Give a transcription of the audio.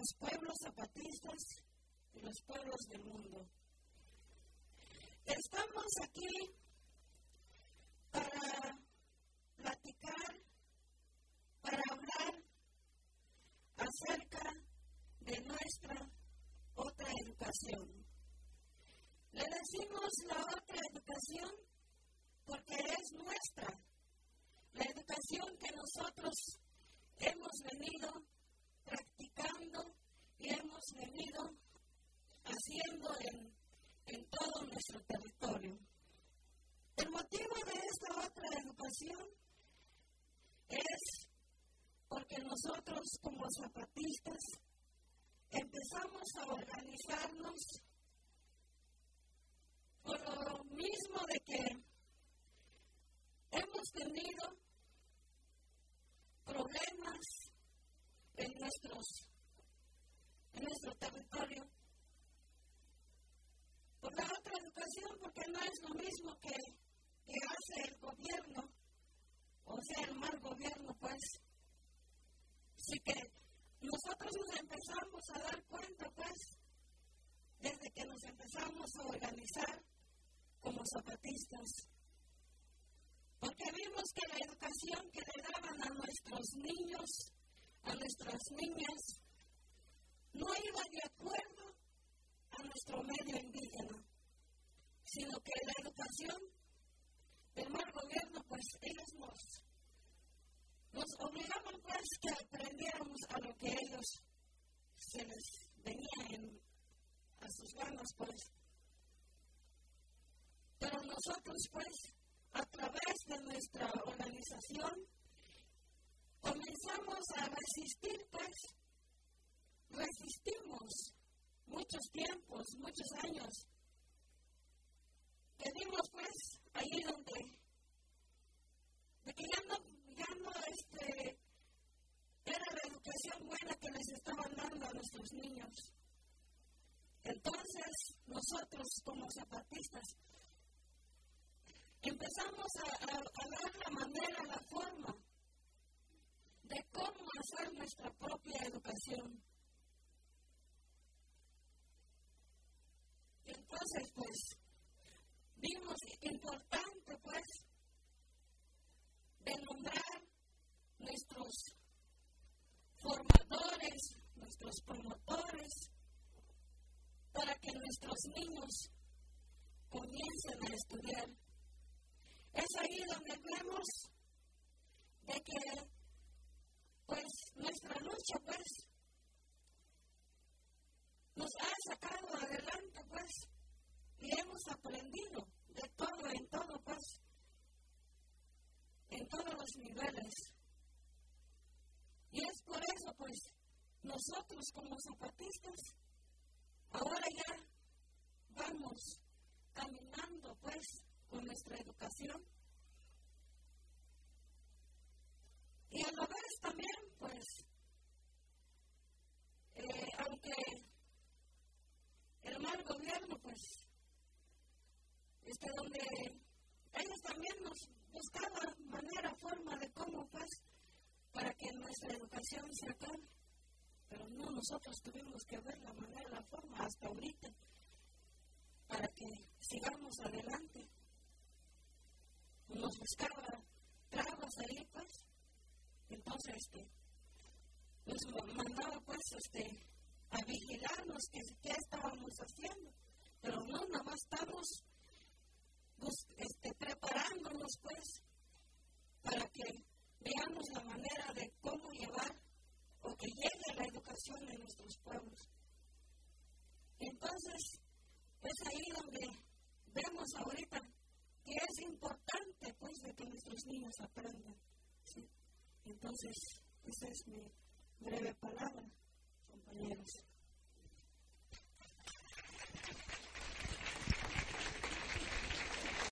los pueblos zapatistas y los pueblos del mundo. Estamos aquí para platicar, para hablar acerca de nuestra otra educación. Le decimos la otra educación porque es nuestra, la educación que nosotros hemos venido practicando y hemos venido haciendo en todo nuestro territorio. El motivo de esta otra educación es porque nosotros como zapatistas empezamos a organizarnos por lo mismo de que hemos tenido problemas en nuestro territorio. Por la otra educación, porque no es lo mismo que hace el gobierno, o sea, el mal gobierno, pues. Así que nosotros nos empezamos a dar cuenta, pues, desde que nos empezamos a organizar como zapatistas. Porque vimos que la educación que le daban a nuestros niños, a nuestras niñas, no iba de acuerdo a nuestro medio indígena, sino que la educación del mal gobierno, pues ellos nos obligaban pues que aprendiéramos a lo que ellos se les venía a sus ganas, pues. Pero nosotros, pues, a través de nuestra organización, comenzamos a resistir, pues, resistimos muchos tiempos, muchos años. Pedimos, pues, ahí donde, de que ya no era la educación buena que les estaban dando a nuestros niños. Entonces, nosotros como zapatistas, empezamos a dar la manera, la forma de cómo hacer nuestra propia educación. Y entonces, pues, vimos importante, pues, de nombrar nuestros formadores, nuestros promotores, para que nuestros niños comiencen a estudiar. Es ahí donde vemos de que, pues, nuestra lucha, pues, nos ha sacado adelante, pues, y hemos aprendido de todo, en todo, pues, en todos los niveles. Y es por eso, pues, nosotros como zapatistas, ahora ya vamos caminando, pues, con nuestra educación. Y a la vez también, pues, aunque el mal gobierno, pues, donde ellos también nos buscaban manera, forma de cómo, pues, para que nuestra educación se acabe. Pero no, nosotros tuvimos que ver la manera, la forma, hasta ahorita, para que sigamos adelante. Nos buscaba trabas ahí, pues. Entonces, nos mandaba, pues, a vigilarnos qué estábamos haciendo. Pero no, nada más estamos preparándonos, pues, para que veamos la manera de cómo llevar o que llegue la educación en nuestros pueblos. Entonces, es ahí donde vemos ahorita que es importante, pues, de que nuestros niños aprendan, ¿sí? Entonces, esa es mi breve palabra, compañeros.